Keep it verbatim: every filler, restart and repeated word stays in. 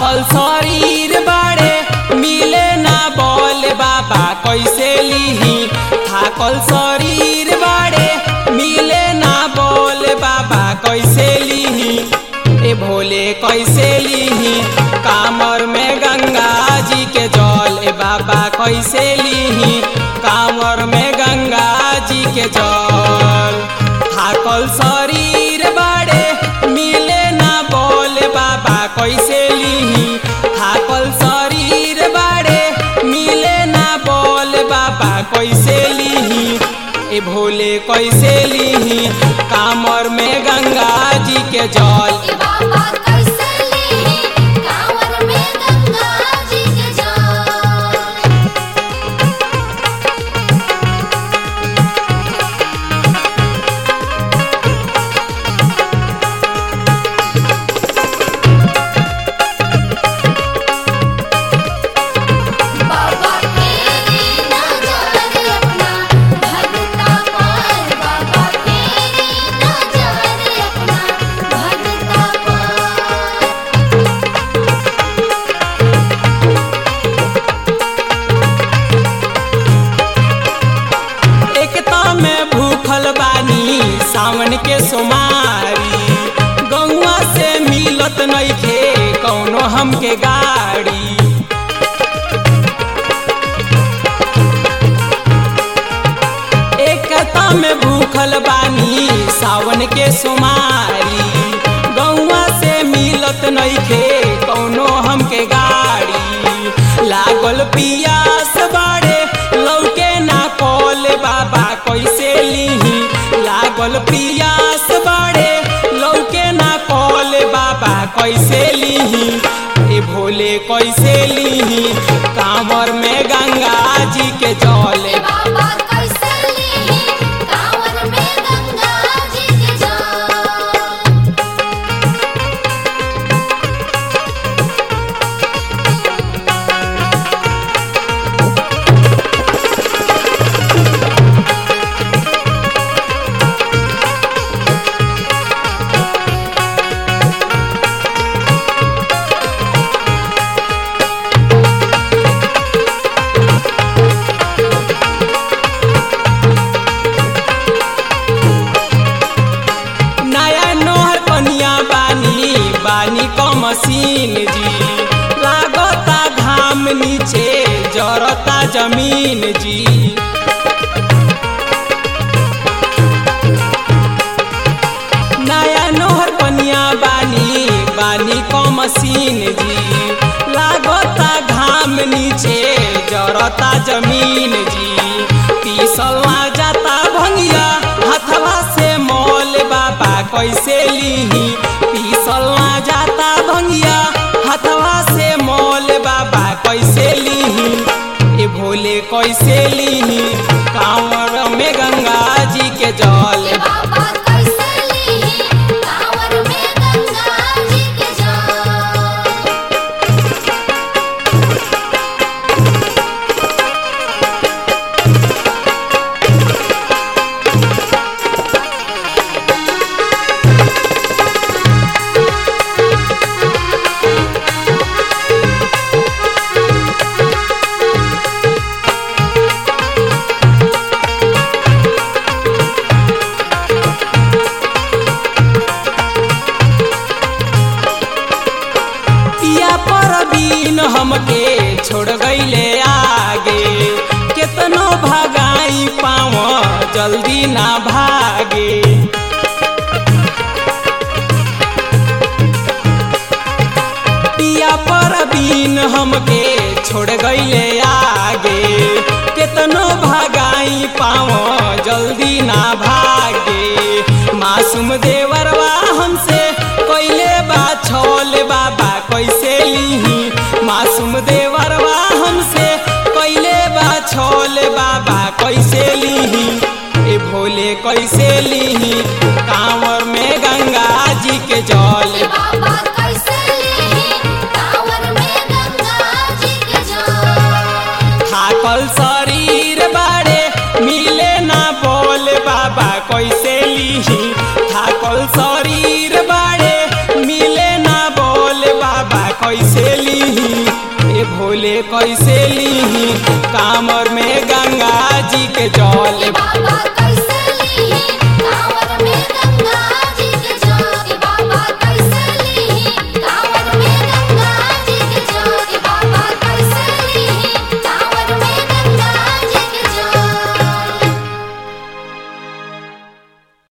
थाकल शरीर बाड़े मिले ना बोल बाबा कैसे लीही। थाकल शरीर बाड़े मिले ना बोल बाबा कैसे लीही। ए भोले कैसे लीही कामर में गंगा जी के जल। ए बाबा कैसे लीही कामर में गंगा जी के जल। थाकल शरीर बाड़े मिले ना बोल बाबा कैसे लीही। थाकल शरीर बाड़े मिले ना बोल बाबा कैसे लीही। ए भोले कैसे लीही कामर में गंगा जी के जल। ए बाबा कैसे लीही कांवर में गंगा जी के जल। बाबा तेरी नजर अपना भगता पर। बाबा तेरी नजर अपना भगता पर। एकता में भूखल बानी सावन के सोमारी। गौवा से मिलत नइखे कौनो हमके गाड़ी। एकता में भूखल बानी सावन के सोमारी। गौवा से मिलत नइखे कौनो हमके गाड़ी। लागल पियास बाड़े लौके ना कल बाबा कैसे लीही। लागल पियास बाड़े लौके ना कल बाबा कैसे लीही। ए भोले कैसे लीही कांवर में गंगा जी के जल। ए बाबा कैसे लीही कांवर में गंगा जी के जल। नया नोहर कनिया बानी बानी क मशीन जी। लागता घाम नीचे जरता जमीन जी। नया नोहर कनिया बानी बानी क मशीन जी। लागता घाम नीचे जरता जमीन जी। पीसल ना जाता भंगिया हथवा से मोल बाबा कैसे लीही। पीसल ना जाता भंगिया हथवा से मोल बाबा कैसे लीही। ए भोले कैसे लीही कांवर में गंगा जी के जल। ए बाबा कैसे लीही कांवर में गंगा जी के जल। पिया परवीन हमके छोड़ गईले आगे। केतनो भगाई पाव जल्दी ना भागे। पिया परवीन हमके छोड़ गईले आगे। केतनो भगाई पाव जल्दी ना भागे। मासूम देवरवा हमसे कैले बा छोल बाबा कैसे लीही। मासूम देवरवा हमसे कैले बा छोल बाबा कैसे लीही। ए भोले कैसे लीही कांवर में गंगा जी के जल। ए बाबा कैसे लीही कांवर में गंगा जी के जल। थाकल शरीर बाड़े मिले ना बोल बाबा कैसे लीही। थाकल शरीर बाड़े मिले ना बोल बाबा कैसे कैसे लीही कांवर में गंगा जी के जल।